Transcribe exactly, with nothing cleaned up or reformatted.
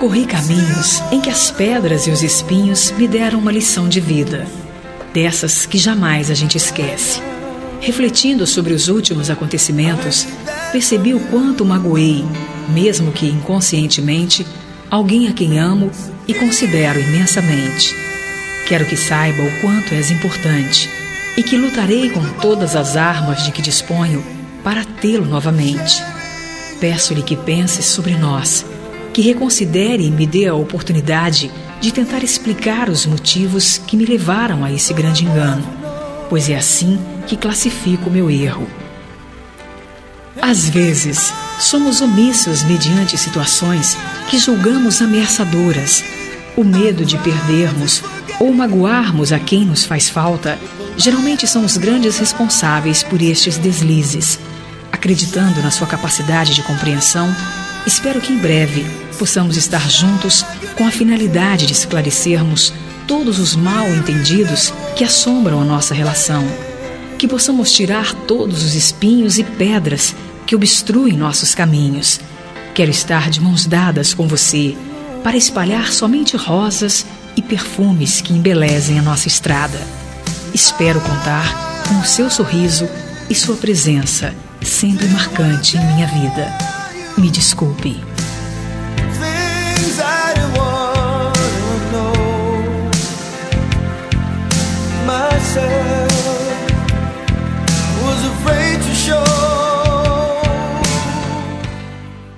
Percorri caminhos em que as pedras e os espinhos me deram uma lição de vida, dessas que jamais a gente esquece. Refletindo sobre os últimos acontecimentos, percebi o quanto magoei, mesmo que inconscientemente, alguém a quem amo e considero imensamente. Quero que saiba o quanto és importante e que lutarei com todas as armas de que disponho para tê-lo novamente. Peço-lhe que pense sobre nós, que reconsidere e me dê a oportunidade de tentar explicar os motivos que me levaram a esse grande engano, pois é assim que classifico o meu erro. Às vezes, somos omissos mediante situações que julgamos ameaçadoras. O medo de perdermos ou magoarmos a quem nos faz falta geralmente são os grandes responsáveis por estes deslizes. Acreditando na sua capacidade de compreensão, espero que em breve possamos estar juntos com a finalidade de esclarecermos todos os mal-entendidos que assombram a nossa relação. Que possamos tirar todos os espinhos e pedras que obstruem nossos caminhos. Quero estar de mãos dadas com você para espalhar somente rosas e perfumes que embelezem a nossa estrada. Espero contar com o seu sorriso e sua presença, sempre marcante em minha vida. Me desculpe.